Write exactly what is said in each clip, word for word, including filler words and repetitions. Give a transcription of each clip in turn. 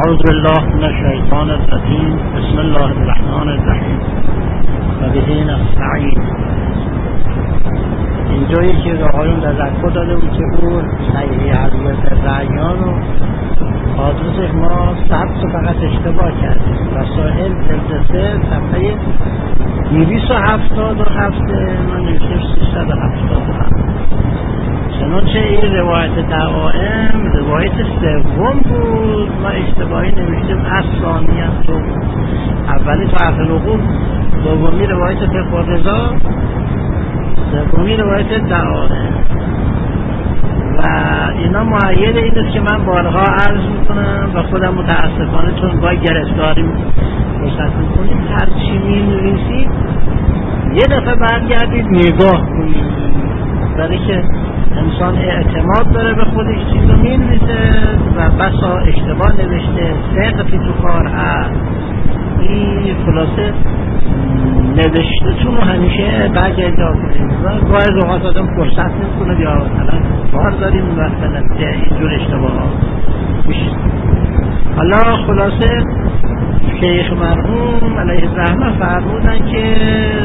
اعوذ بالله من الشیطان الرجیم. بسم الله الرحمن الرحیم و به نستعین. اینجا یکی از آقایون تذکر داده بود که او صحیح حضرت رعیان و آدرسش ما ثبت فقط اشتباه کردیم. رسائل جلد صفحه دویست و هفتاد و هفت ما نوشتیم سیصد و هفتاد و هفت. چنانچه این روایت دعائم روایت سوم بود، ما اشتباهی نوشتیم اصلانی هم تو اولی تو حرف العقول، دومی روایت فقه رضا، سومی روایت دعائم. و اینا معید این است که من بارها عرض میکنم و خودم متاسفانه چون با گرفتاری فرصت میکنیم هر چی می‌نویسید یه دفعه برگردید نگاه کنید، برای که انسان اعتماد داره به خودش چیز رو می‌نویسه و بسا اشتباه نوشته، سقفی تو کار هست. این خلاصه نوشته‌تون رو همیشه برگردید کنید و گاهی از اوقات آدم فرصت نمی‌کنه یا مثلا کار داریم مثلا اینجور اشتباه ها میشه. حالا خلاصه شیخ مرحوم علیه الرحمه فرمودن که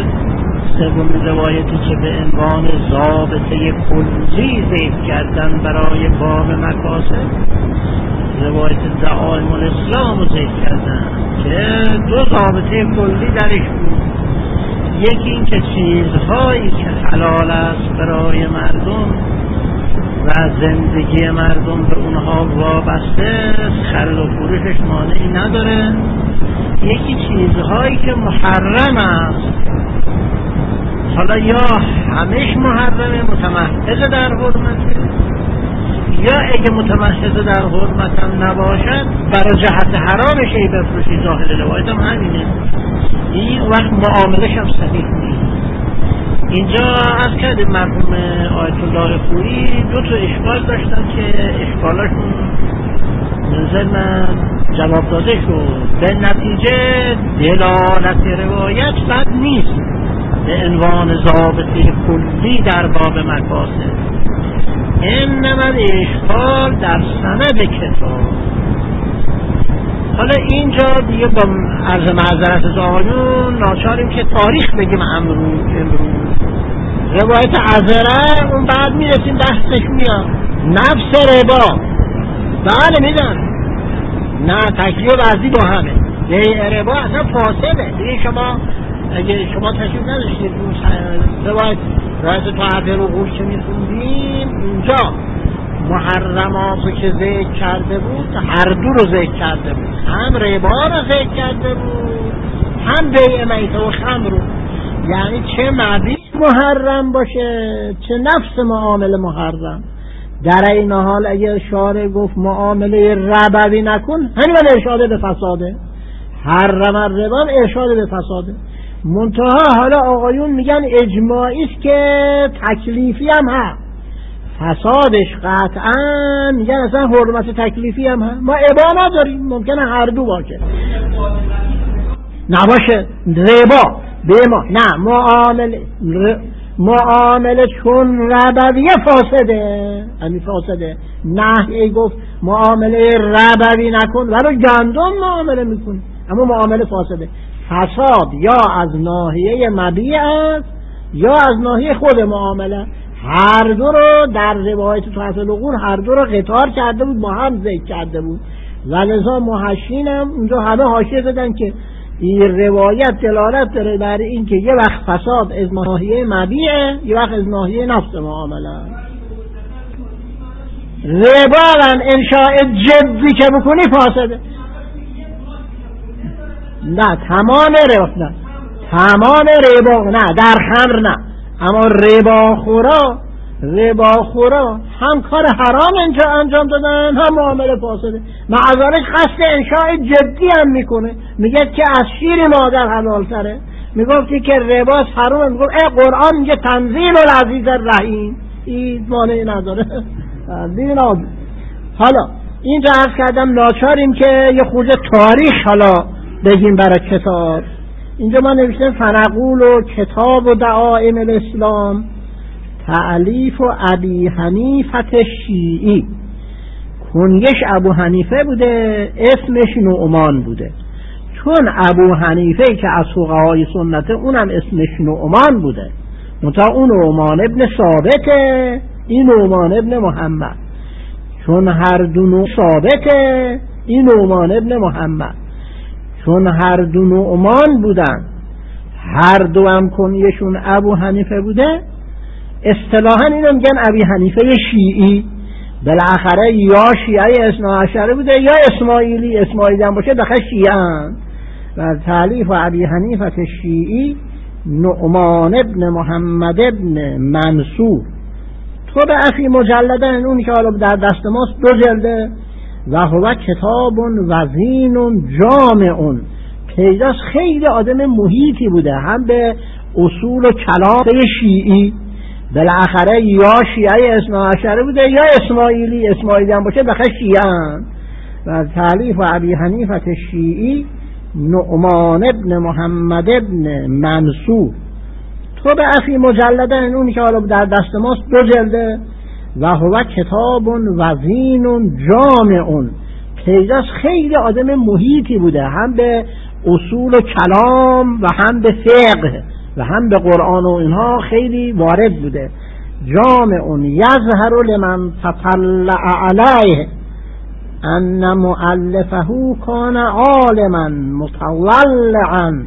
سومین روایتی که به عنوان ضابطه کلی ذکر کردن برای باب مکاسب، روایت دعائم الاسلام رو ذکر کردن که دو ضابطه کلی درش بود. یکی این که چیزهایی که حلال است برای مردم و زندگی مردم به اونها وابسته، خرید و فروشش مانعی نداره. یکی چیزهایی که محرم است، حالا یا همش محرمه متمحض در حرمته، یا اگه متمحض در حرمت هم نباشد برای جهت حرامش ای بفروشی. ظاهر روایت هم همینه. این وقت معاملش هم صحیح نیست. اینجا از کردیم مرحوم آیت الله خویی دو تا اشکال داشتن که اشکالاشون نظر من جواب داده شد. به نتیجه دلالت روایت بد نیست به عنوان ضابطه کلی در باب مکاسب. انما اشکال در سند کتاب. حالا اینجا دیگه با عرض معذرت از آقایون ناچاریم که تاریخ بگیم امروز امروز روایت عذره اون بعد میرسیم بحثش میاد. نفس ربا بله میدن، نه تکلیف وزی با همه. بیع ربا اصلا فاسده. دیگه شما اگه شما تشریف نداشتید روایت روایت تو حرف العقول که میخوندیم اونجا محرماتو که ذکر کرده بود هر دو رو ذکر کرده بود، هم ربا رو ذکر کرده بود هم بیع میته و خمر رو. یعنی چه مبیع محرم باشه چه نفس معامله محرم. در این حال اگر شارع گفت معامله ربوی نکن، همین ارشاد به فساده. حرم الربا ارشاد به فساده. منتها حالا آقایون میگن اجماعی است که تکلیفی هم هست، فسادش قطعا میگن اصلا حرمت تکلیفی هم هست. ما ابا نداریم، ممکنه هر دو باشه نباشه. ربا به ما نه معامله ر... معامله چون ربویه فاسده، همین فاسده. نهی گفت معامله ربوی نکن ولو گندم معامله میکنی، اما معامله فاسده. فساد یا از ناحیه مبیع است یا از ناحیه خود معامله. هر دو رو در روایت تحفه العقول هر دو رو قطار کرده بود، با هم ذکر کرده بود. ولذا محشین هم اونجا همه حاشیه دادن که این روایت دلالت داره بر این که یه وقت فساد از ناحیه مبیعه، یه وقت از ناحیه نفس معامله. ربا هم انشاء جدی که بکنی فاسده. نه تمام ربا نه تمام ربا نه در خمر نه، اما ربا خورا ربا خورا هم کار حرام انجام انجام دادن هم معامله فاسده. معذالک قصد انشاء جدی هم میکنه، میگه که از شیر مادر حلال تره. میگفتی که ربا حرامه، میگفت ای قرآن میگه تنزیل العزیز الرحیم، این مانعی نداره. دینا حالا اینجا عرض کردم ناچاریم که یه خورده تاریخ حالا بگیم برای کتاب. اینجا ما نوشتیم فنقول و کتاب و دعائم الاسلام تألیف و ابی حنیفه شیعی کنیش ابو حنیفه بوده، اسمش نعمان بوده. چون ابو حنیفه که از فقهای سنته اونم اسمش نعمان بوده، منتها اون نعمان ابن ثابته، این نعمان ابن محمد. چون هر دو نوع ثابته، این نعمان ابن محمد. چون هر دو نعمان بودن، هر دو هم کنیشون ابو حنیفه بوده، اصطلاحاً اینو میگن ابی حنیفه شیعی. بالاخره یا شیعه اثنا عشره بوده یا اسماعیلی، اسماعیلی هم باشه داخل شیعه هم. و تعلیف و ابی حنیفه شیعی نعمان ابن محمد ابن منصور. تو به افی مجلدن، اونی که حالا در دست ماست دو جلده. و هو کتاب وزین جامع، پیداست خیلی آدم محیطی بوده هم به اصول و کلام شیعی. بالاخره یا شیعه اثنا عشره بوده یا اسماعیلی، اسماعیلی هم باشه داخل شیعه هم. و تعلیف و ابی حنیفه شیعی نعمان ابن محمد ابن منصور. تو به افی مجلدن، اونی که حالا در دست ماست دو جلده. و هو کتاب وزین جامع، پیداست خیلی آدم محیطی بوده هم به اصول و کلام و هم به فقه و هم به قرآن و اینها خیلی وارد بوده. جامع یظهر لمن تطلع علیه ان مؤلفه کان عالما متولعا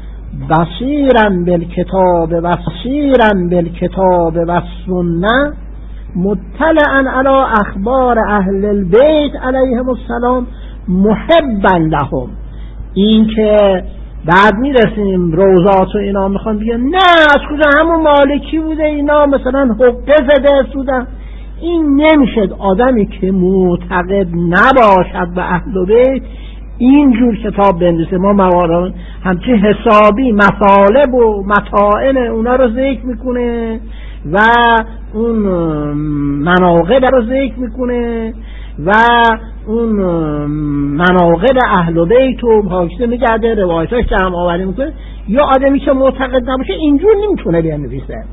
بصیرا بالکتاب و بصیرا بالکتاب و السنه مطلعا علی اخبار اهل البیت علیهم السلام محبا لهم. این که بعد میرسیم روزات و اینا میخوان بگن نه از کجا همون مالکی بوده اینا مثلا حقه زده سودن، این نمیشد. آدمی که معتقد نباشد به اهل بیت اینجور کتاب بنویسه. ما موارد همچی حسابی مطالب و مطائن اونا رو ذکر میکنه و اون مناقب رو ذکر میکنه و اون مناقب اهل بیت و پاکیزه میگرده، روایتاش جمع آوری میکنه. یا آدمی که معتقد نباشه اینجور نمیتونه بنویسه.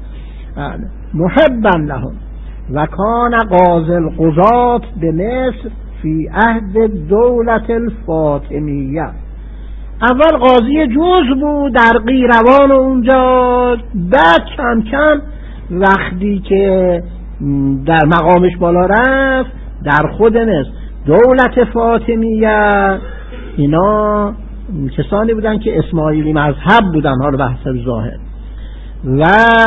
محبا لهم. و کان قاضی القضات به مصر فی عهد دولت الفاطمیه. اول قاضی جوز بود در قیروان اونجا، بعد کم کم وقتی که در مقامش بالا رفت در خود مصر دولت فاطمیه، اینا کسانی بودن که اسماعیلی مذهب بودن، حالا بحث ظاهر، و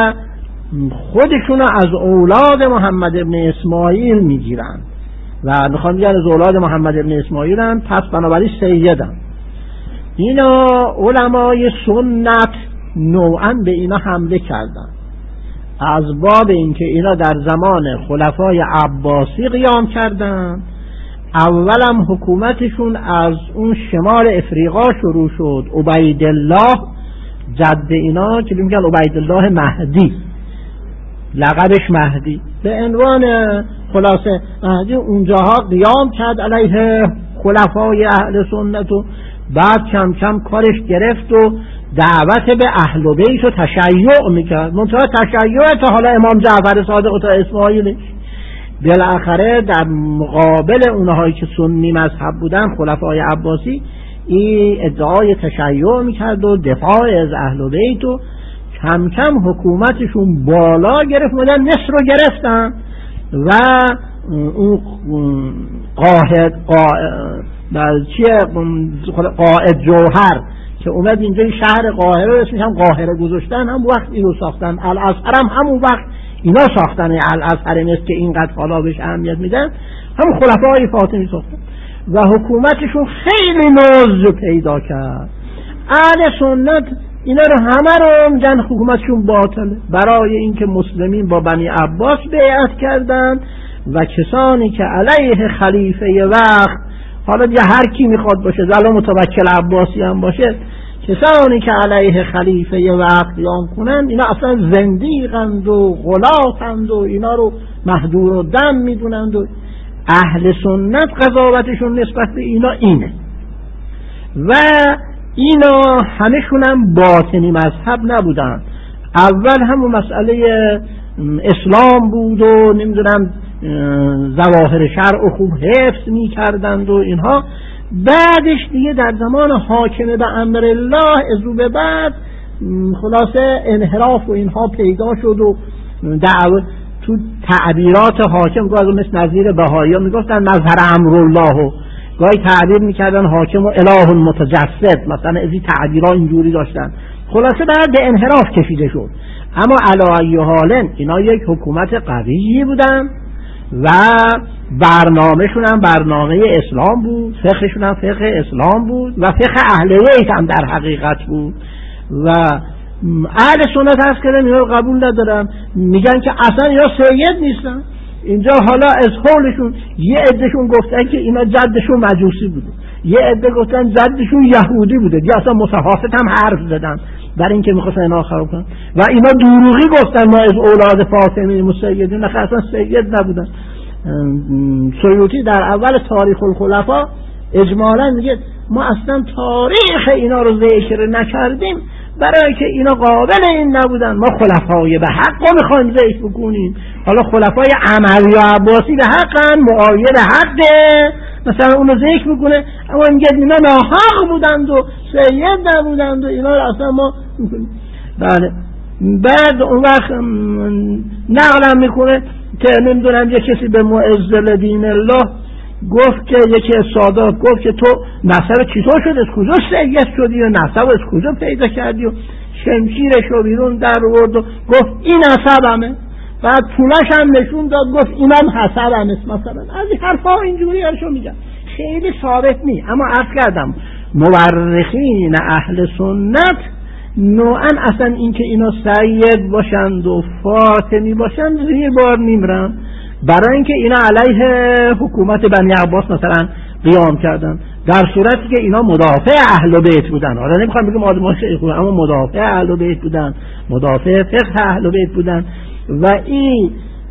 خودشون از اولاد محمد ابن اسماعیل میگیرن و میخوان بگن از اولاد محمد ابن اسماعیل هم، پس بنابراین سیدن. اینا علمای سنت نوعا به اینا حمله کردن از باب اینکه اینا در زمان خلفای عباسی قیام کردن. اولم حکومتشون از اون شمال افریقا شروع شد. عبیدالله جد اینا که میگن عبیدالله مهدی، لقبش مهدی، به عنوان خلاصه مهدی اونجاها قیام کرد علیه خلفای اهل سنت و بعد کم کم کارش گرفت و دعوت به اهل بیت و تشیع میکرد. منتها تشیع تا حالا امام جعفر صادق و تا اسماعیلش. بالاخره در مقابل اونهایی که سنی مذهب بودن خلفای عباسی این ادعای تشیع میکرد و دفاع از اهل بیت و کم کم حکومتشون بالا گرفت، مدن مصر رو گرفتن و اون قاهد قاهد چیه قائد جوهر که اومد اینجا شهر قاهره رو اسمش هم قاهره گذاشتن، هم وقت اینو ساختن. الازهر هم همون وقت اینا ساختن الازهر مصر که اینقدر حالا بهش اهمیت میدن، هم خلفای فاطمی ساختن و حکومتشون خیلی نوز پیدا کرد. اهل سنت اینا رو همه رو میگن حکومتشون باطله، برای اینکه مسلمین با بنی عباس بیعت کردن و کسانی که علیه خلیفه وقت، حالا دیگه هر کی میخواد باشه، زلا متوکل عباسی هم باشه، کسانی که علیه خلیفه وقت قیام کنن اینا اصلا زندیقند و غلاطند و اینا رو محدور و دم میدونند و اهل سنت قضاوتشون نسبت به اینا اینه. و اینا همشون هم باطنی مذهب نبودن. اول همون مسئله اسلام بود و نمیدونم ظواهر شرع خوب حفظ میکردند و اینها. بعدش دیگه در زمان حاکم به امر الله از رو به بعد خلاصه انحراف و اینها پیدا شد و دعوه تو تعبیرات حاکم گاهی مثل نظیر بهائی‌ها میگفتن مظهر امرالله و گاهی تعبیر میکردن حاکم و اله متجسد، مثلا از این تعبیرها اینجوری داشتن. خلاصه بعد به انحراف کشیده شد. اما علی ای حال اینا یک حکومت قوی بودن و برنامه‌شون هم برنامه اسلام بود، فقهشون هم فقه اسلام بود و فقه اهل بیت هم در حقیقت بود و اهل سنت هست که اینا قبول ندارن، میگن که اصلا اینا سید نیستن. اینجا حالا از حولشون یه عدهشون گفتن که اینا جدشون مجوسی بوده، یه عده گفتن جدشون یهودی بوده، یا اصلا مصحافت هم حرف زدن برای اینکه میخواستن اینا خراب کنن و اینا دروغی گفتن ما از اولاد فاطمی مسیدین، نه اصلا سید نبودن. سیوطی در اول تاریخ الخلفاء اجمالا میگه ما اصلا تاریخ اینا رو ذکر نکردیم برای که اینا قابل این نبودن، ما خلفای به حق رو میخوایم ذکر بکنیم. حالا خلفای عموی و عباسی به حقن، معاویه به حقه، مثلا اونو ذکر میکنه، اما میگه اینا ناحق بودند و سید نبودند و اینا رو اصلا ما میکنیم. بله بعد اون وقت نقلم میکنه که نمیدونم یه کسی به معز دین الله گفت که یکی از سادات گفت که تو نسب چطور شد، از کجا سید شدی و نسب از کجا پیدا کردی و شمشیرش رو بیرون در آورد و گفت این نسبمه. بعد پولش هم نشون داد گفت اینم حسبمه. مثلا از این حرفا اینجوری هرشو میگن، خیلی ثابت نی. اما عرض کردم مورخین اهل سنت نوعا اصلا اینکه اینا سید باشند و فاطمی باشند زیر بار نمیرن، برای اینکه اینا علیه حکومت بنی عباس مثلا قیام کردن، در صورتی که اینا مدافع اهل بیت بودن. حالا نمیخوام بگم آدم شیخ بودن، اما مدافع اهل بیت بودن، مدافع فقه اهل بیت بودن. و این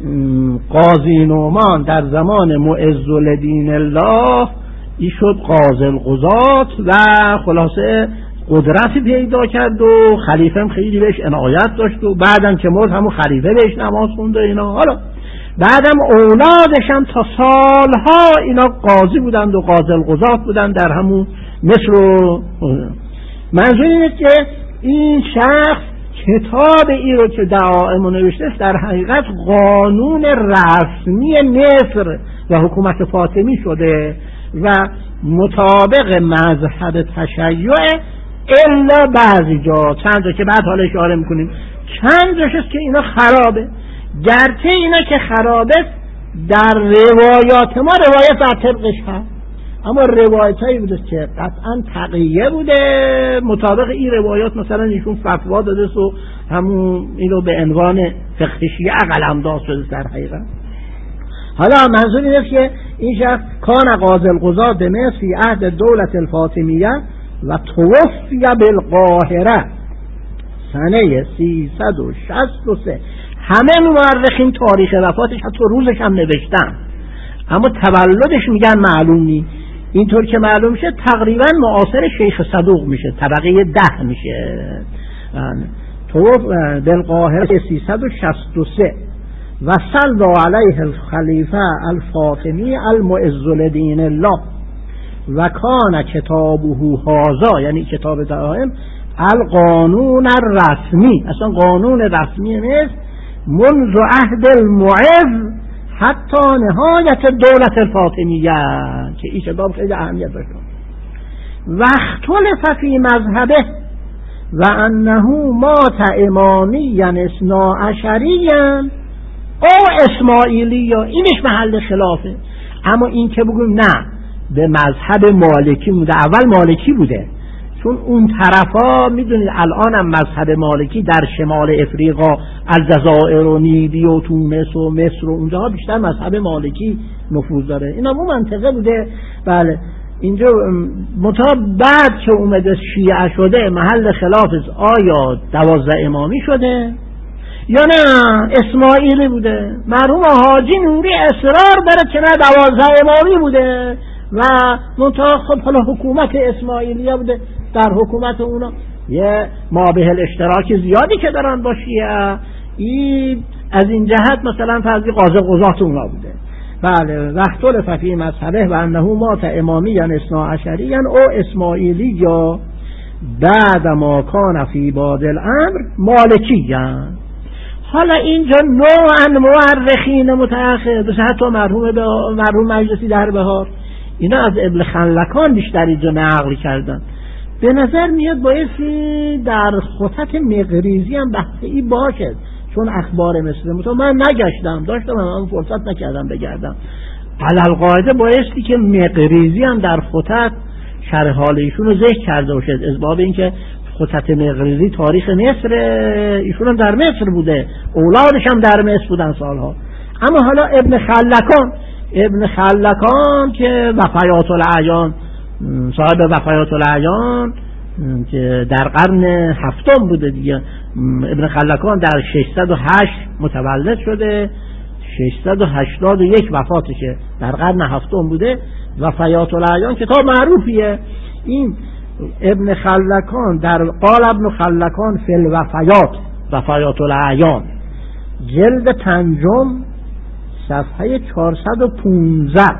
قاضی نعمان در زمان معز دین الله ای شد قاضی القضات و خلاصه قدرتی پیدا کرد و خلیفه هم خیلی بهش عنایت داشت و بعدم که مرد همون خلیفه بهش نماز خوند و اینا. حالا بعدم اولادش هم تا سالها اینا قاضی بودند و قاضی القضات بودند در همون مصر و منظور اینه که این شخص کتاب ای رو که دعائم نوشته در حقیقت قانون رسمی مصر و حکومت فاطمی شده و مطابق مذهب تشیع، الا بعضی جا چند جا که بعد حالا اشاره میکنیم چند جاش است که اینا خرابه. گرچه اینا که خرابه در روایات ما روایت بر طبقش هست، اما روایت هایی بوده که قطعا تقیه بوده مطابق این روایات، مثلا ایشون فتوا داده و همون اینو به عنوان فقه شیعه قلم داد شده در حقیقت. حالا منظور اینه که این شخص کان قاضی القضات به مصر فی عهد دولت الفاطمیه و توفی بالقاهره سنه سیصد و شصت و سه. همه مورخین تاریخ وفاتش حتی روزش هم نوشتن، اما تولدش میگن معلوم نی. اینطور که معلوم میشه تقریبا معاصر شیخ صدوق میشه، طبقه ده میشه. توفی بالقاهره سیصد و شصت و سه و صلی علیه الخلیفه الفاطمی المعز دین الله و کان کتابه هذا، یعنی کتاب دعائم، القانون الرسمی، اصلا قانون رسمی نیست منذ عهد المعز حتی نهایت دولت الفاطمیه، که این کتاب خیلی اهمیت داشت. و اختلف فی مذهبه و انه مات امامیاً اثنا عشریاً او اسماعیلی، اینش محل خلافه. اما این که بگویم نه به مذهب مالکی بوده، اول مالکی بوده، چون اون طرفا میدونید الان هم مذهب مالکی در شمال افریقا، الجزائر و لیبی و تونس و مصر و اونجاها بیشتر مذهب مالکی نفوذ داره. این هم اون منطقه بوده. بله اینجا متا بعد که اومده شیعه شده محل خلاف آیا دوازده امامی شده یا نه اسماعیلی بوده. مرحوم حاجی نوری اصرار داره که نه دوازده امامی بوده و منتها خب حالا حکومت اسماعیلیه بوده. در حکومت اونا یه مابه الاشتراک زیادی که دارن با شیعه، این از این جهت مثلا فرضی قاضی قضات اونا بوده. بله وقت فی مذهبه و انه مات امامیاً اثنا عشریاً او اسماعیلی یا بعد ما کان فی باد الامر مالکیاً. حالا اینجا نوعاً مورخین متأخر بس حتی مرحوم مرحوم مجلسی در بهار اینا از ابن خلکان بیشتر اینجا نقل کردن. به نظر میاد بایستی در خطط مقریزی هم بحثی باشد، چون اخبار مثل من نگشتم داشتم من فرصت نکردم بگردم. علالقاعده بایستی که مقریزی هم در خطط شرح حال ایشون رو ذکر کرده باشد، از باب اینکه خطط مقریزی تاریخ مصر، ایشون هم در مصر بوده، اولادش هم در مصر بودن سالها. اما حالا ابن خلکان ابن خلکان که وفیات الاعیان، صاحب وفیات الاعیان که در قرن هفتم بوده دیگه، ابن خلکان در ششصد و هشت متولد شده، ششصد و هشتاد و یک وفاتشه، در قرن هفتم بوده. وفیات الاعیان کتاب معروفیه. این ابن خلکان در قال ابن خلکان فی الوفیات، وفیات الاعیان جلد پنجم صفحه چهارصد و پانزده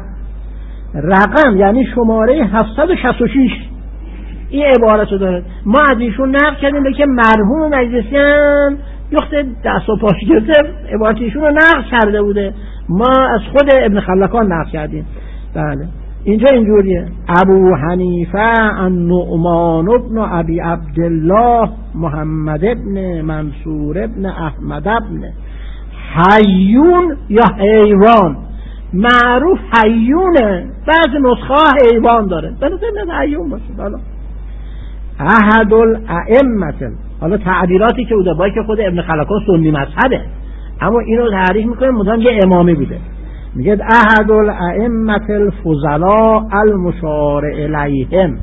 رقم یعنی شماره هفتصد و شصت و شش این عبارت رو داره. ما از ایشون نقل کردیم که مرحوم مجلسی هم یخت دست و پاش گرفته عبارت ایشون رو نقل کرده بوده، ما از خود ابن خلکان نقل کردیم. بله اینجا اینجوریه: ابو حنیفه النعمان ابن ابی عبدالله محمد ابن منصور ابن احمد ابن حیون یا حیوان، معروف حیونه، بعض نسخه حیوان داره، به نظر میاد حیون باشه. حالا احد الائمه، حالا تعبیراتی که بوده باید که خود ابن خلکان سنی مذهبه اما اینو تعریف میکنه مدام یه امامی بوده، میگه احد الائمه الفضلاء المشار الیهم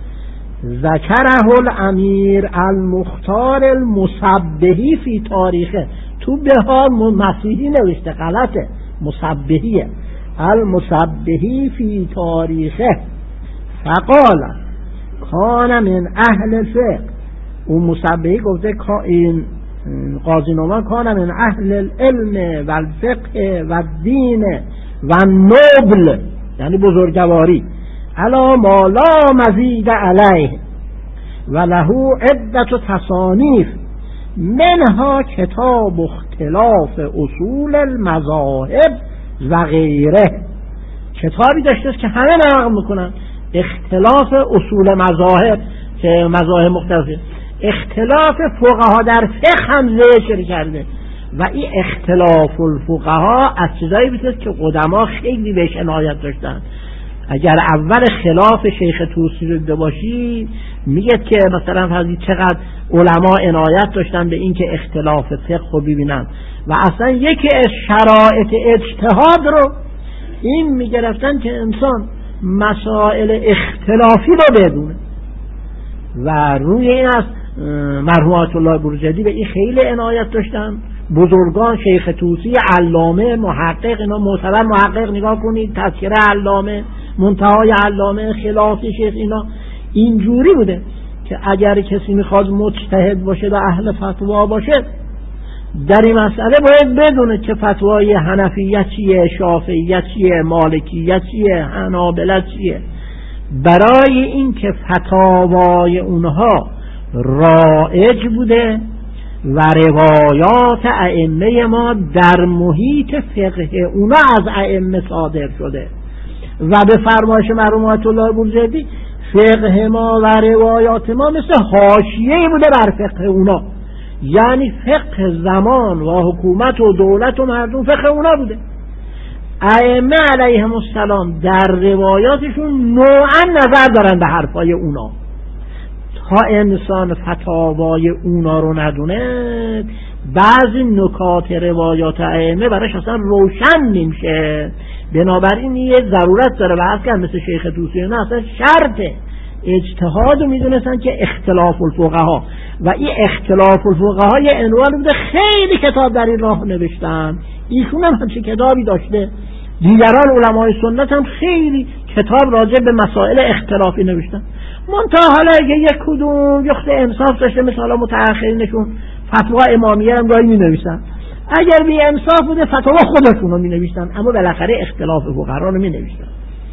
ذکره الامیر المختار المصبحی فی تاریخه. تو بهار مسیحی نوشته، غلطه، مصبحیه، المصبحی فی تاریخه. فقال کان من اهل الفقه، اون مصبحی گفته این قاضی نعمان کان من اهل العلم و الفقه و الدین و النبل، یعنی بزرگواری، علا ما لا مزید علیه و له عدت تصانیف منها کتاب اختلاف اصول المذاهب و غیره. کتابی داشته که همه نقل میکنن اختلاف اصول مذاهب که مذاهب مختلفه، اختلاف فقها در فقه هم ذکر کرده و این اختلاف الفقها از چیزایی بیشتر که قدما خیلی بهش عنایت داشتن. اگر اول خلاف شیخ طوسی رو دیده باشی میگه که مثلا فرضی چقدر علما عنایت داشتن به این که اختلاف فقه رو ببینن و اصلا یکی از شرایط اجتهاد رو این میگرفتن که انسان مسائل اختلافی رو بدونه و روی این از مرحوم آیت الله بروجردی به این خیلی عنایت داشتن. بزرگان شیخ طوسی، علامه، محقق، اینا معتبر محقق نگاه کنید، تذکره علامه، منتهای علامه، خلاصی شیخ، اینا اینجوری بوده که اگر کسی میخواد مجتهد باشه و اهل فتوا باشه در این مسئله باید بدونه که فتوای حنفیت چیه، شافعیت چیه، مالکیت چیه، حنابلت چیه. برای این که فتاوای اونها رایج بوده و روایات ائمه ما در محیط فقه اونا از ائمه صادر شده و به فرمایش مرحوم آیت الله بروجردی فقه ما و روایات ما مثل حاشیه‌ای بوده بر فقه اونا، یعنی فقه زمان و حکومت و دولت و مردم فقه اونا بوده. ائمه علیهم السلام در روایاتشون نوعا نظر دارن به حرفای اونا. تا انسان فتاوای اونا رو ندونه بعضی نکات روایات ائمه براش اصلا روشن نمیشه. بنابراین یه ضرورت داره و اصلا مثل شیخ طوسی نه اصلا شرطه اجتهاد رو میدونستن که اختلاف الفقها و این اختلاف الفقها یه عنوان بوده، خیلی کتاب در این راه نوشتن، ایشون هم همچه کتابی داشته، دیگران علمای سنت هم خیلی کتاب راجع به مسائل اختلافی نوشتن. منتها حالا اگه یک کدوم یخت انصاف داشته مثلا متأخرینشون فتوا امامیه هم گاهی می نویسن اگر بی انصاف بوده فتاوا خودشون رو می نوشتن، اما بالاخره اختلاف فقها رو می نوشتن.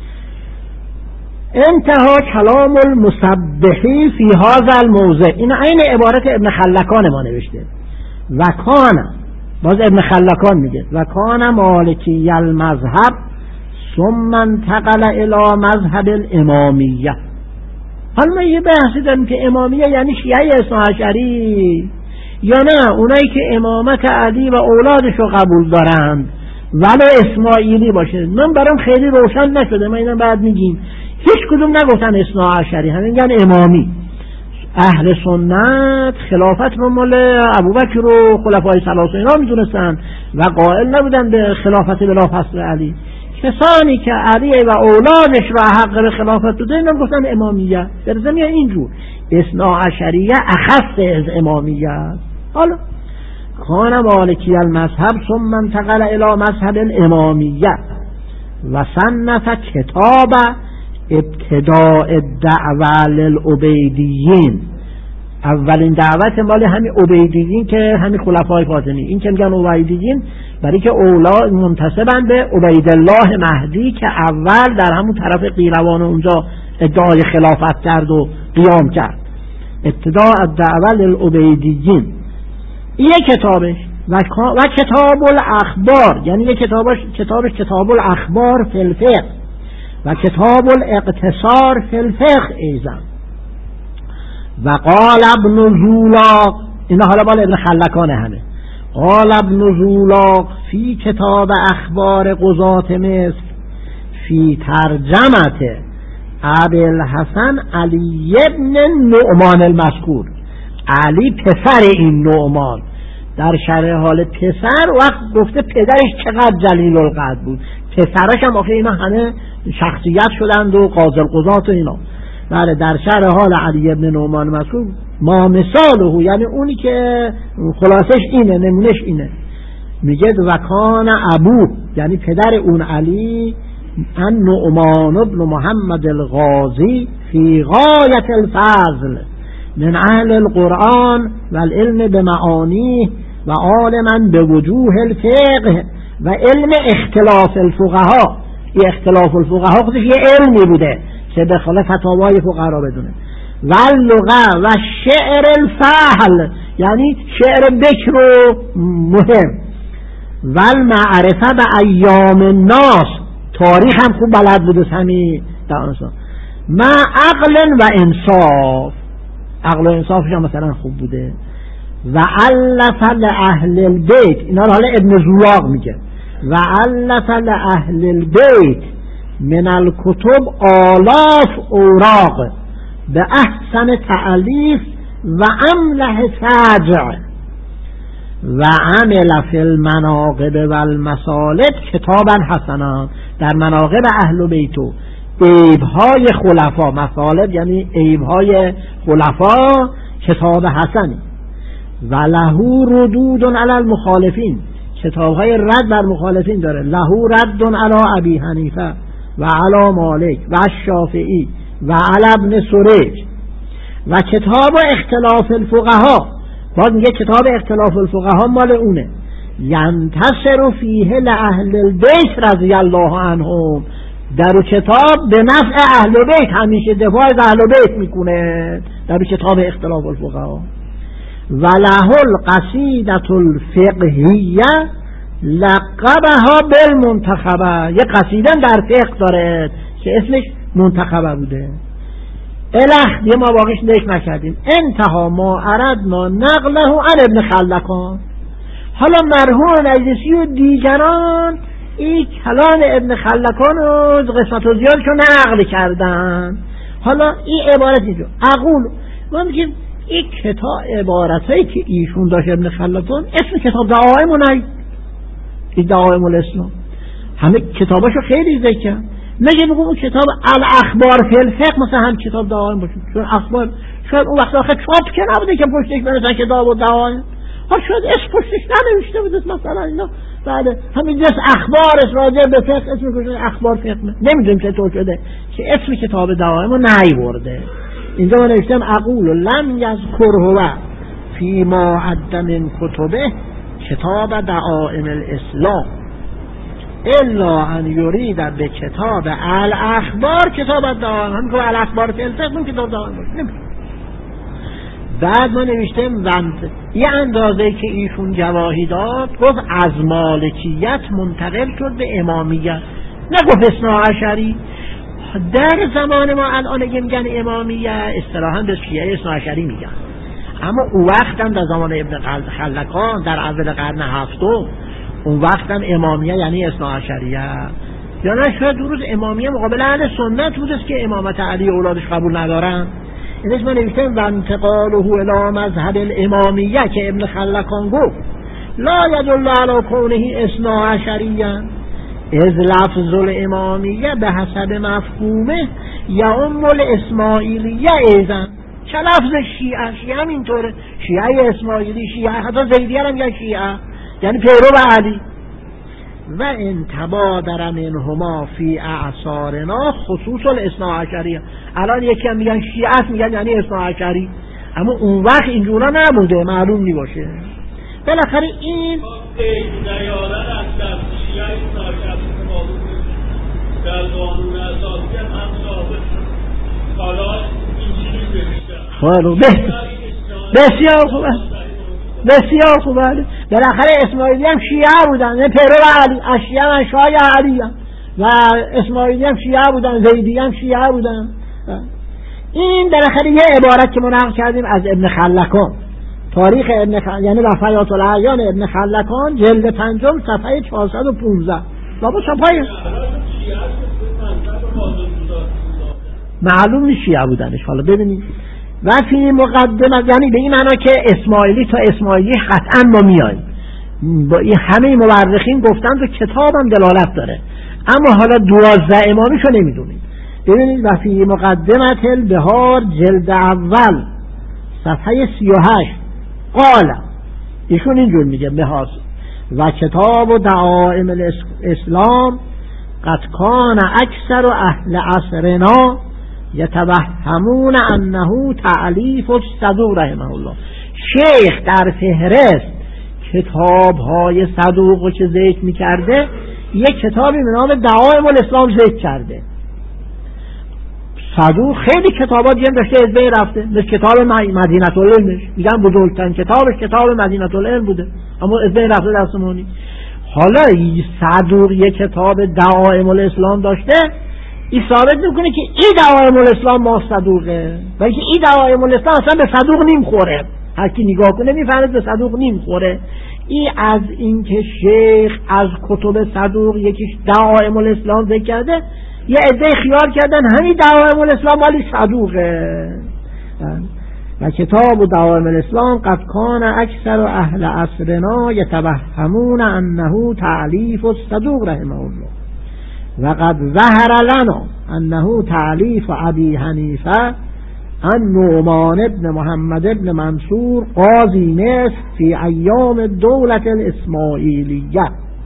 انتها کلام المسبحی فی هذا الموضع، این عین عبارت ابن خلکان ما نوشته. و کان، باز ابن خلکان میگه و کان مالکی المذهب ثم انتقل الی مذهب الامامیه. حالا ما یه بحثی داریم که امامیه یعنی شیعه اثناعشری یا نه اونایی که امامت علی و اولادش رو قبول دارند ولو اسماعیلی باشه. من برام خیلی روشن نشده، ما اینا بعد میگیم. هیچ کدوم نگفتن اثناعشری، همین میگن امامی. اهل سنت خلافت رو مال ابوبکر و خلفای ثلاثه اینا میدونستن و قائل نبودن به خلافت بلافاصل علی. کسانی که علی و اولادش را حق به خلافت داده اینا گفتن امامیه. در ضمن اینجور اثناعشریه اخص از امامیه. حالا کان مالکی المذهب ثم انتقل الى مذهب الامامیه و صنف کتاب ابتداء الدعوه للعبیدیین. اولین دعوت مال همین عبیدیین که همین خلفای فاطمی، این که میگن عبیدیین برای که اولاد منتسبن به عبیدالله مهدی که اول در همون طرف قیروان اونجا ادعای خلافت کرد و قیام کرد. ابتداء الدعوه للعبیدیین این کتابش و, و کتاب الاخبار، یعنی یک کتابش کتابش کتاب الاخبار فی الفقه و کتاب الاقتصار فی الفقه ایضا. و قال ابن زولاق، اینا حالا بالا ابن خلکانه همه. قال ابن زولاق فی کتاب اخبار قضات مصر فی ترجمت ابی الحسن علی ابن نعمان المذکور. علی پسر این نعمان، در شرح حال پسر وقت گفته پدرش چقدر جلیل القدر بود، پسرش هم آخه اینا همه شخصیت شدند و قاضی القضات و اینا. بله در شرح حال علی ابن نعمان المذکور ما مثاله، یعنی اونی که خلاصش اینه، نمونش اینه. میگه و کان ابو، یعنی پدر اون علی، ان نعمان ابن محمد الغازی فی غایت الفضل من اهل القرآن و العلم بمعانیه و عالما به وجوه الفقه و علم اختلاف الفقها. این اختلاف الفقها خودش یه علمی بوده که به خلاف فتاوای فقها بدونه. و اللغه و شعر الفحل، یعنی شعر بکر و مهم. و المعرفه به ایام الناس، تاریخ هم خوب بلد بوده همین دانسا. ما عقل و انصاف، عقل و انصافش هم مثلا خوب بوده. و علف لأهل البیت، اینا حالا ابن زولاق میگه. و علف لأهل البیت من الکتب آلاف اوراق به احسن تعلیف و املح سجع و عمل فی المناقب و المسالک کتابا حسنا. در مناقب اهل بیت و عیبهای خلفا، مسالب یعنی عیبهای خلفا، کتاب حسنی. و لهو ردود علی المخالفین، کتابهای رد بر مخالفین داره. لهو رد علی ابی حنیفه و علی مالک و الشافعی و علی ابن سریج. و کتاب اختلاف الفقها، باز میگه کتاب اختلاف الفقها مال اونه. ینتصر فیه لأهل البیت رضی الله عنهم، در کتاب به نفع اهل بیت همیشه دفاع از اهل بیت میکنه در کتاب اختلاف الفقها. و له القصیدة الفقهیه لقبها بالمنتخبه، یه قصیده در فقه داره که اسمش منتخبه بوده. الخ یه ما واقعش نیک نکردیم. انتها ما اردنا نقله عن ابن خلکان. حالا مرحوم نجسی و دیگران این کلام ابن خلکان رو قسمت و زیادش رو نقل کردن. حالا این عبارتی جو اقول ما میگیم این کتاب عبارتایی که ایشون داشت ابن خلکان، اسم کتاب دعائم و نهی، این دعائم الاسلام همه کتاباشو خیلی ذکر. نگه بگم اون کتاب الاخبار فی الفقه مثلا هم کتاب دعائم باشه، چون اخبار شاید اون وقت آخه چاپ که نبوده که پشتش بنویسن کتاب و دعائم، ها شاید اسم پشتش ننوشته بوده مثلا اینا. بله همین جس اخبارش راجع به فقه اسم میگه اخبار فقه، نمیدونیم چطور شده که اسم کتاب دعائم رو نیورده. اینجا من نوشتم اقول لم یذکره فی ما عد من کتبه کتاب دعائم الاسلام الا ان یرید به کتاب الاخبار کتاب دعائم، هم که الاخبار که التقون کتاب دعائم باشه. بعد ما نوشتیم یه اندازه که ایشون جواهی داد، گفت از مالکیت منتقل شد به امامیت، نه گفت اثنا عشری. در زمان ما الان اگه میگن امامیه اصطلاحاً به شیعه اثنا عشری میگن، اما اون وقت هم در زمان ابن خلکان در اول قرن هفتم اون وقت هم امامیه یعنی اثنا عشریه، یا نه شاید دو روز امامیه مقابل اهل سنت بودست که امامت علی اولادش قبول ندارن. این اسم نوشتیم و انتقاله الی مذهب الامامیه که ابن خلکان گفت لا یدل علی کونه اثنا عشریه از لفظ الامامیه به حسب مفهومه یعم الاسماعیلیه ایضا. چه لفظ شیعه؟ شیعه هم اینطوره، شیعه اسماعیلی، شیعه حتی زیدیه هم میگن شیعه یعنی پیرو علی. و ان تبادر منهما فی اعصارنا خصوص الاثنا عشریه. الان یکی هم میگن شیعه میگن یعنی اثنا عشری، اما اون وقت اینجورا نبوده، معلوم نی باشه. بالاخره این در قانون اساسی هم ثابت حالا حالا بسیار خوبه، بسیار خوبه. بالاخره اسماعیلی هم شیعه بودن، نه پیرو علی، اشیعه هم شای علی هم. و اسماعیلی هم شیعه بودن، زیدی هم شیعه بودن. این بالاخره یه عبارت که ما نقل کردیم از ابن خلکان، تاریخ ابن خل... یعنی وفیات الاعیان ابن خلکان جلد پنجم صفحه چهارصد و پانزده. بابا صفحه معلوم نیست شیعه بودنش. حالا ببینید و فی مقدمه، یعنی به این معنا که اسماعیلی تا اسماعیلی قطعا ما میاییم، با این همه مورخین گفتن تو کتابم دلالت داره، اما حالا دوازده امامیشو نمیدونیم. ببینید و فی مقدمه البهار جلد اول صفحه سی و هشت قال، ایشون اینجور میگه بهاس و کتاب و دعائم الاسلام قد کان اکثر اهل عصرنا یتوهمون انه تألیف الصدوق رحمه الله. شیخ در فهرست کتاب های صدوق که ذکر میکرده یک کتابی به نام دعائم الاسلام ذکر کرده. صدوق خیلی کتابات دیگه داشته از بین رفته، مثل کتاب مدینه العلمش، میگن بزرگترین کتابش کتاب مدینه العلم بوده، اما از بین رفته دستمونی. حالا صدوق یک کتاب دعائم الاسلام داشته، این ثابت میکنه که این دعائم الاسلام ما صدوقه، و اینکه این دعائم الاسلام اصلا به صدوق نمیخوره. هر کی نگاه کنه میفهمه به صدوق نمیخوره. این از اینکه شیخ از کتب صدوق یکیش دعائم الاسلام ذکر کرده، یه عده خیال کردن همین دعائم الاسلام ولی صدوقه. و کتاب و دعائم الاسلام قد کان اکثر اهل عصرنا یتوهمون انه تألیف الصدوق رحمه الله و قد ظهر لنا انه تألیف ابی حنیفه ان نعمان ابن محمد ابن منصور قاضی مصر فی ایام دولت الاسماعیلیه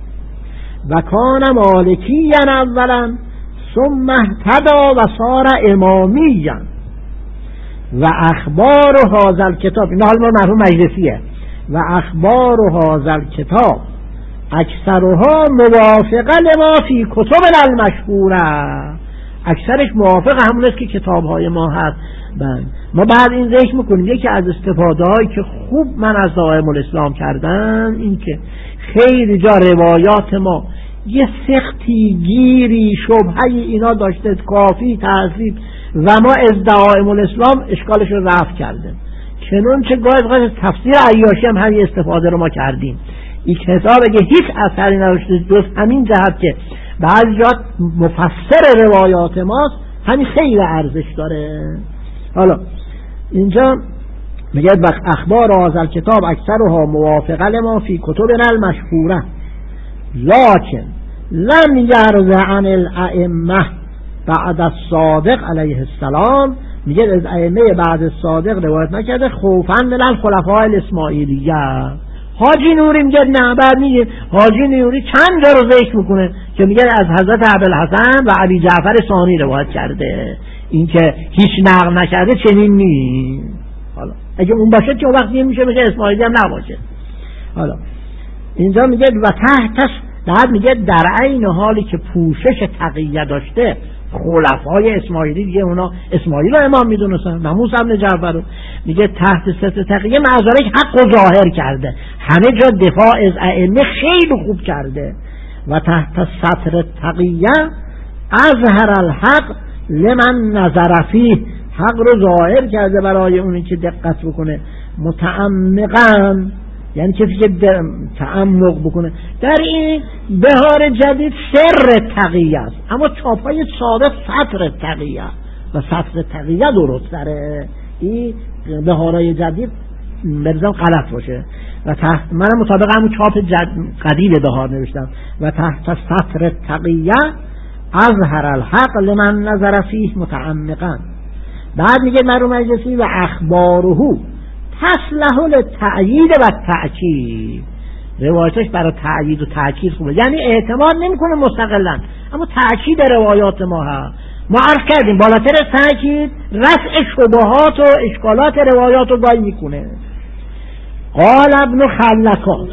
و کان مالکیا اولا ثم اهتدى و صار امامیا و اخبار هذا الکتاب، این حال ما مرحوم مجلسیه، و اخبار هذا الکتاب اکثرها موافقه لما فی کتب المشهوره، اکثرش موافق همون است که کتاب‌های ما هست. ما بعد این ذکر میکنیم یکی از استفاده‌هایی که خوب من از دعائم الاسلام کردن این که خیلی جا روایات ما یه سختی گیری شبهه اینا داشته، کافی تحصیل، و ما از دعائم الاسلام اشکالش رو رفع کردیم. چنانچه گاهی از تفسیر عیاشی هم همین استفاده رو ما کردیم. این کتاب اگه هیچ اثری نداشته جز همین جهت که بعضی جات مفسر روایات ماست، همین خیلی ارزش داره. حالا اینجا میگه وقت اخبار هذا الکتاب اکثرها موافقه لما فی کتبنا المشهوره لکن لم یرض عن الائمه بعد الصادق علیه السلام، میگه از ائمه بعد الصادق روایت نکرده خوفا من الخلفاء الاسماعیلیه. حاجی نوری میگه نه، بعد میگه حاجی نوری چند جا رو ذکر میکنه که میگه از حضرت ابوالحسن و علی جعفر ثانی روایت کرده، این که هیچ نقل نکرده چنین نیست. حالا اگه اون باشه که وقتی میشه میشه اسماعیلی هم نباشه. حالا اینجا میگه و تحتش، بعد میگه در عین حالی که پوشش تقیه داشته خلفای اسماعیلی، دیگه اونا اسماعیل رو امام میدونستن، نه موسی بن جعفر رو، میگه تحت ستر تقیه معذرت حق رو ظاهر کرده، همه جا دفاع از ائمه خیلی خوب کرده. و تحت ستر تقیه اظهر الحق لمن نظر فیه، حق رو ظاهر کرده برای اونی که دقت بکنه، متعمقاً یعنی کسی که تعمق بکنه. در این بهار جدید سر تقیه است، اما چاپای ساده سطر تقیه و سطر تقیه درست داره. این بهارای جدید برزم غلط باشه. و تحت من مطابق همون چاپ جد... قدیم بهار نوشتم. و تحت سطر تقیه اظهر الحق لمن نظر فیه متعمقا. بعد میگه مرحوم مجلسی و اخباره تصلح للتأیید و تأکید، روایتش برای تأیید و تأکید خوبه، یعنی اعتماد نمیکنه مستقلا، اما تأکید روایات ما ها ما عرض کردیم بالاتر تأکید رفع شبهات و اشکالات روایات رو گاهی میکنه. قال ابن خلکان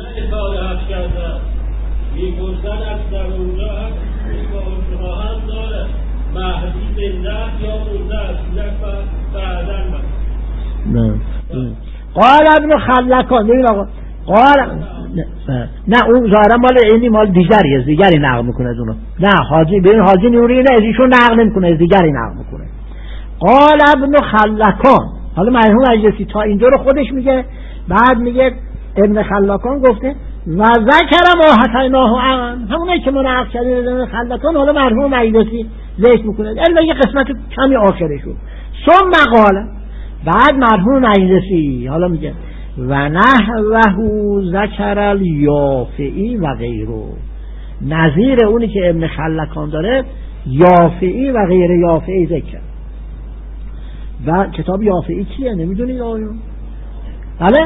میگوستن از در اونجا هم داره مهدی زنده یا مرده است بعدن نه قال ابن خلکان ببین آقا قال نه, نه اون ظاهرا مال اینی مال دیگری از دیگری نقل میکنه از اونو، نه حاجی ببین حاجی نوری نه از ایشون نقل نمیکنه، از دیگری نقل میکنه. قال ابن خلکان، حالا مرحوم مجلسی تا اینجا رو خودش میگه، بعد میگه ابن خلکان گفته و ذکر ما حکیناه عن، همونایی که ما نقل کردیم ابن خلکان، حالا مرحوم مجلسی ذکر میکنه الا یه قسمت کمی آخرشو. ثم قال، بعد مرحوم مجلسی حالا میگه و نحوه ذکر الیافعی و غیره، نظیر اونی که ابن خلکان داره یافعی و غیر یافعی ذکر. و کتاب یافعی چیه نمیدونید آیون؟ بله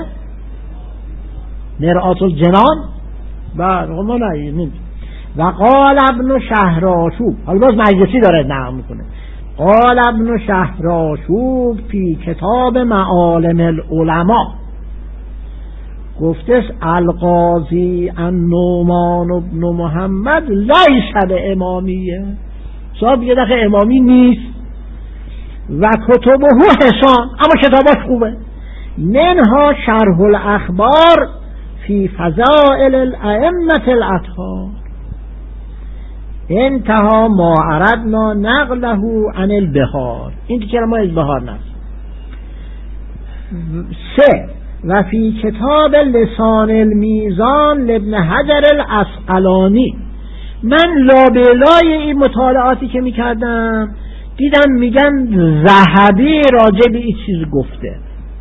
مرآت الجنان. بله ما نمیدونید. و قال ابن شهراشوب، حالا باز مجلسی داره نقل میکنه، قال ابن شهراشوب فی کتاب معالم العلماء، گفتش القاضی النعمان ابن محمد لیس امامیه، صاحب یه دفعه امامی نیست. و کتبه حسان، اما کتاباش خوبه. منها شرح الاخبار فی فضائل الائمه الاطهار، انتها ما اردنا نقله عن البهار، این که ما از بهار نست. سه و فی کتاب لسان المیزان لابن حجر العسقلانی، من لابلای این مطالعاتی که میکردم دیدم میگن ذهبی راجع به این چیز گفته.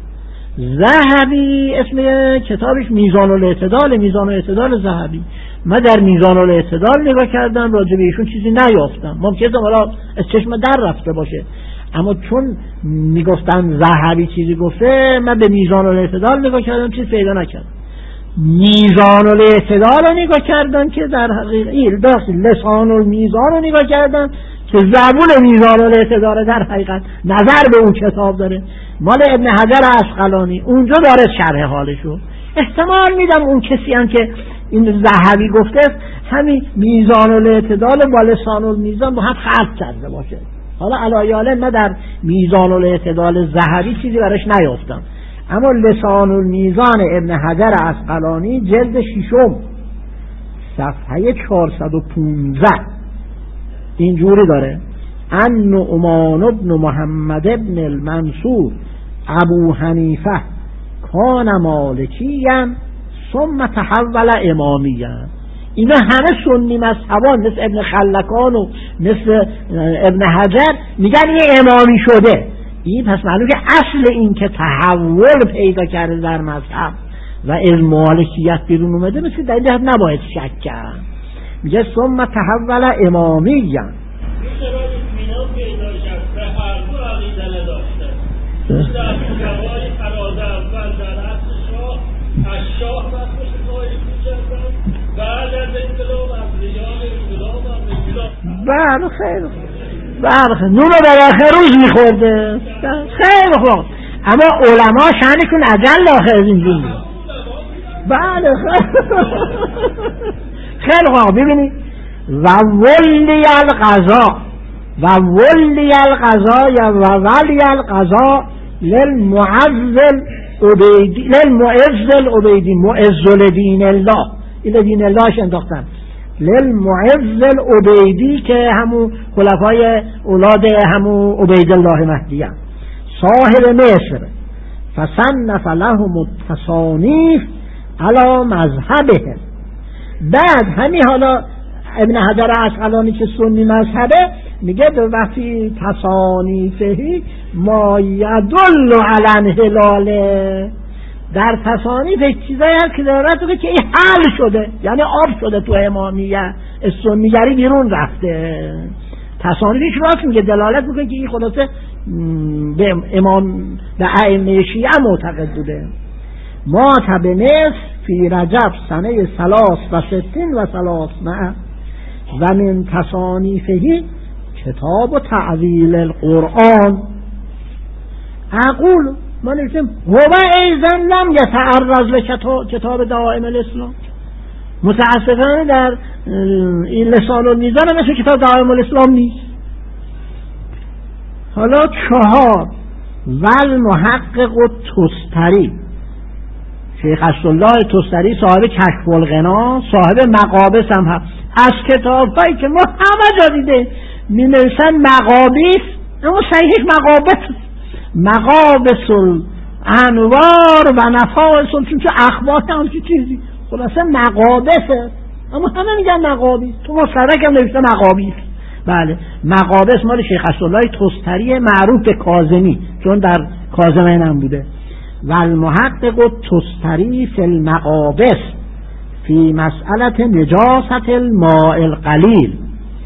ذهبی اسم کتابش میزان الاعتدال، میزان الاعتدال ذهبی. من در میزان الاعتدال نگاه کردم راجع به ایشون چیزی نیافتم، ممکنه حالا از چشم در رفته باشه، اما چون میگفتن ذهبی چیزی گفته من به میزان الاعتدال نگاه کردم چیز پیدا نکردم. میزان الاعتدال رو نگاه کردم که در حقیقت لسان المیزان رو نگاه کردم که زبون میزان الاعتدال در حقیقت نظر به اون کتاب داره، مال ابن حجر عسقلانی، اونجا داره شرح حالشو. احتمال میدم اون کسی هم که این ذهبی گفته همین میزان الاعتدال با لسان المیزان با هم خلط کرده باشه. حالا علایاله من در میزان الاعتدال ذهبی چیزی براش نیافتم، اما لسان المیزان ابن حجر عسقلانی جلد ششم صفحه چهارصد و پانزده اینجوری داره: ان نعمان ابن محمد ابن المنصور ابو حنیفه کان مالکیا ثم تحول امامیا. اینا همه سنی مذهبان مثل ابن خلکان و مثل ابن حجر میگن این امامی شده. این پس معلومه که اصل این که تحول پیدا کرده در مذهب و از مالکیت بیرون اومده، مثل در این جهت نباید شک کرد. میگه ثم تحول امامیا. شاه بسش نایی می‌کردن بعد از انقلاب از ریال انقلاب از انقلاب بله خیلی بله خیلی نون رو در آخر روز میخورده خیلی خوب. اما علما شأنشون عجل آخر از اینجور بله خیلی خواه ببینید و ولی القضا و ولی القضا یا و ولی القضا للمعزل عبیدی للمعزل عبیدی معزل دین الله این دین اللهش انداختن للمعزل عبیدی که همون خلفای اولاد همون عبید الله مهدی هم صاحب مصر فصنف لهم التصانیف علی مذهبهم. بعد همین حالا ابن حجر عسقلانی که سنی مذهبه میگه به وقتی تصانیفهی ما یدل علی انحلال، در تصانیف چیزایی هست که دارد که که این حل شده، یعنی آب شده تو امامیه، سنیگری بیرون رفته. تصانیفش راست میگه، دلالت میکنه که این خلاصه به امام به ائمه شیعه معتقد بوده. مات به مصر فی رجب سنه سلاس و ستین و سلاسمه و من تصانیفهی کتاب و تعویل القرآن. اقول ما نوشتیم هو ایضا لم یتعرض لکتاب دعائم الاسلام. متاسفانه در این لسان المیزان مثل کتاب دعائم الاسلام نیست. حالا چهار ول محقق و تستری، شیخ اسدالله تستری صاحب کشف الغنا، صاحب مقابس هم هست. از کتاب هایی که ما همه جا دیده می نویسن مقابس، اما صحیحش مقابس مقابس الانوار و نفائس، چون چون اخبار همچی چیزی خلاصه مقابسه، اما همه میگن مقابس. تو مصدق هم نوشته مقابس. بله مقابس مال شیخ اسدالله تستری معروف به کاظمی، چون در کاظمین هم بوده. و المحقق تستری فی المقابس فی مسئله نجاست الماء القلیل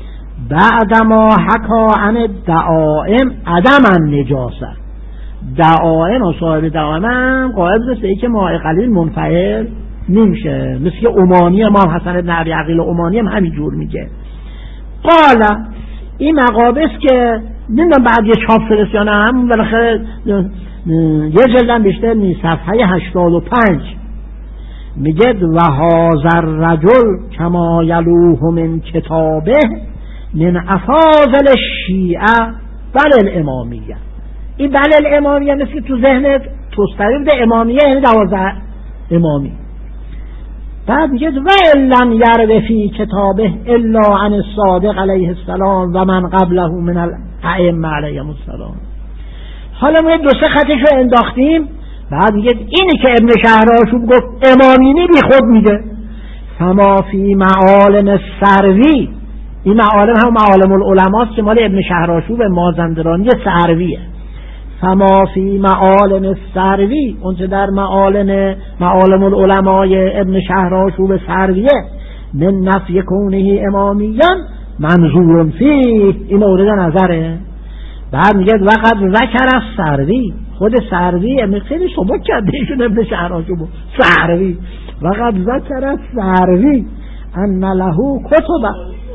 بعدما حکا عن الدعائم عدم النجاسه. دعائم و صاحب دعائم هم قائل بوده ای که ماء قلیل منفعل نمیشه، مثل که امانی امام حسن بن ابی عقیل امانی هم همین جور میگه. قال این مقابس که نمیدونم بعد یه چاپ فرستیانه هم بالاخره یه جلدن بیشتر نیست، صفحه هشتاد و پنج میگه و هذا الرجل کما یلوه من کتابه من افاضل الشیعه بل الامامیه. این بل الامامیه مثل تو ذهنت تستری بوده، امامیه یعنی دوازده امامی. بعد میگه و لم یرو فی کتابه الا عن الصادق علیه السلام و من قبله من الائمه علیهم السلام. حالا ما دو سه خطش رو انداختیم. بعد میگه اینی که ابن شهرآشوب گفت امامینی بی خود میگه فما فی معالم سروی، این معالم هم معالم العلماست که مال ابن شهرآشوب مازندرانی سرویه. فما فی معالم سروی، اون چه در معالم معالم العلمای ابن شهرآشوب سرویه من نفی کونه امامیان منظور فیه، این مورد نظره. بعد میگه وقت ذکر از سروی، خود سروی امن خیلی سبک کرده ایشون ابن شهرآشوب سروی. وقت ذکر از سروی ان له کتب،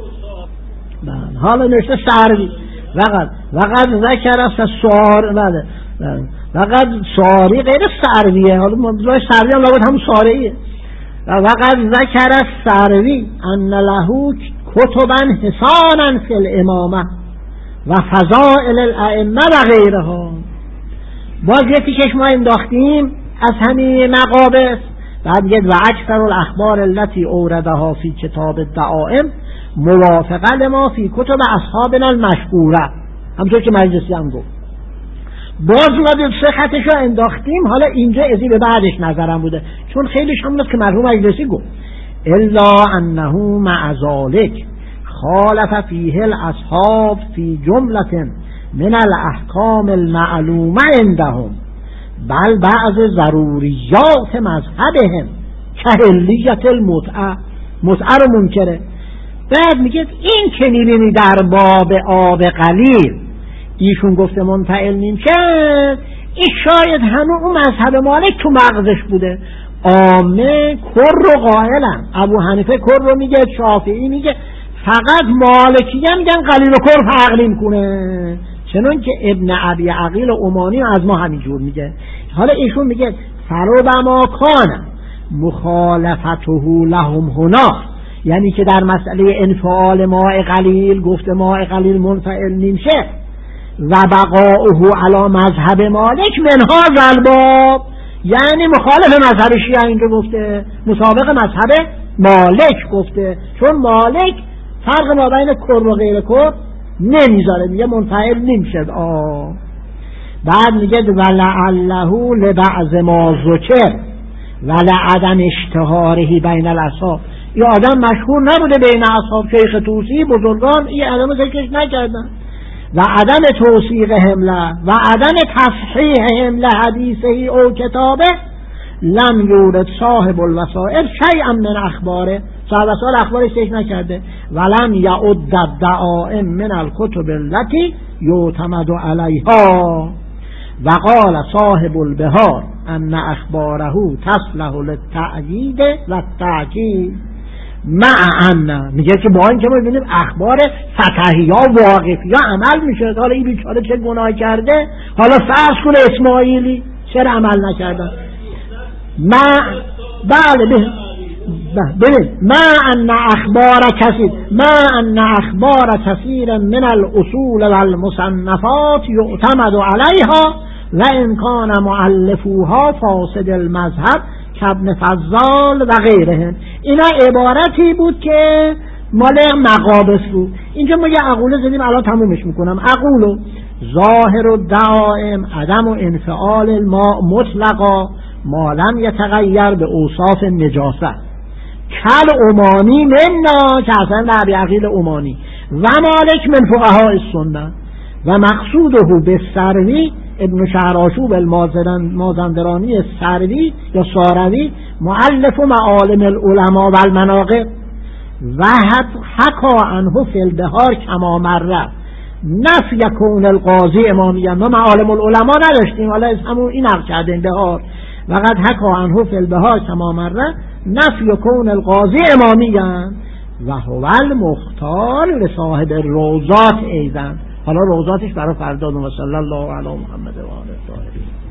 حالا نوشته سروی وقت وقت ذکر از سوار، بله وقت ساری غیر سرویه، حالا موضوع سروی هم لابد هم ساریه. وقت ذکر از سروی ان له کتبا حسانا فی الامامه و فضائل الائمه و غیرها. باز یکی که ما انداختیم از همین مقابس. بعد میگه و اکثر الاخبار التي اوردها فی کتاب الدعائم موافقه لما فی کتب اصحابنا المشهوره، همونطور که مجلسی هم گفت. باز ما سه خطش رو انداختیم. حالا اینجا ازی به بعدش نظرم بوده، چون خیلیش هم که مرحوم مجلسی گفت الا انه مع ذلک خالف فیه الاصحاب فی جملة من الاحکام المعلومه عندهم بل بعض ضروریات مذهبهم کهلیت المتعه، متعه رو منکره. بعد میگه این که میبینی در باب آب قلیل ایشون گفته منفعل نمیشه، این شاید همون اون مذهب مالک تو مغزش بوده. عامه کر رو قائلن، ابو حنیفه کر رو میگه، شافعی میگه، فقط مالکی هم میگن قلیل و کر فرق نمیکنه، چنان که ابن ابی عقیل و امانی از ما همینجور میگه. حالا ایشون میگه فرو ما کانه مخالفته لهم هنا، یعنی که در مسئله انفعال ماء قلیل گفته ماء قلیل منفعل نمیشه و بقاؤه علی مذهب مالک منها الباب، یعنی مخالف مذهب شیعه اینجا گفته، مسابق مذهب مالک گفته، چون مالک فرق ما بین کر و غیر کر نمیذاره، میگه منفعل نمیشه. آه بعد میگه ولعله لبعض ما ذکر ولعدم اشتهاره بین الاصحاب، این آدم مشهور نبوده بین اصحاب، شیخ طوسی بزرگان این آدم ذکرش نکردن، و عدم توثیق حمله و عدم تصحیح حمله حدیثه او کتابه لم یورد صاحب الوسائل شیئا من اخباره، صاحب وسائل اخبارش ذکر نکرده، ولم یعد الدعائم من الکتب التي یعتمد علیها، و قال صاحب البهار ان اخباره تصلح للتأیید و التأکید مع ان، میگه که با اینکه ما ببینیم اخبار فتحی ها واقفی ها عمل میشه، حالا این بیچاره چه گناه کرده، حالا فرض کنه اسماعیلی چرا عمل نکردن، ما بله ببین ما ان اخبار کثیر ما ان اخبار کثیر من الاصول و المصنفات یعتمد علیها و ان کان مؤلفوها فاسد المذهب کابن فضال و غیرهم. اینا عبارتی بود که مال مقابس بود. اینجا ما یه عقوله زدیم الان تمومش میکنم. عقولو ظاهر و دائم عدم و انفعال الماء مطلقا ما لم یتغیر به اوصاف نجاست کل امانی مننا که اصلا نبی عقیل امانی و مالک من فقهاء السنه و مقصوده به سروی ابن شهرآشوب المازندرانی سروی یا ساروی مؤلف معالم العلماء و المناقب و حکا عنه فی البهار کما مره نفی کون القاضی امامیه. ما معالم العلماء نداشتیم، حالا از همون این نقل کردیم بهار و قد حکا عنه فی البهار کما مره نفی کون القاضی امامیه و هو المختار لصاحب الروضات ایضا. حالا روضاتش برای فرداد و صلی الله علی محمد و آله الطاهرین.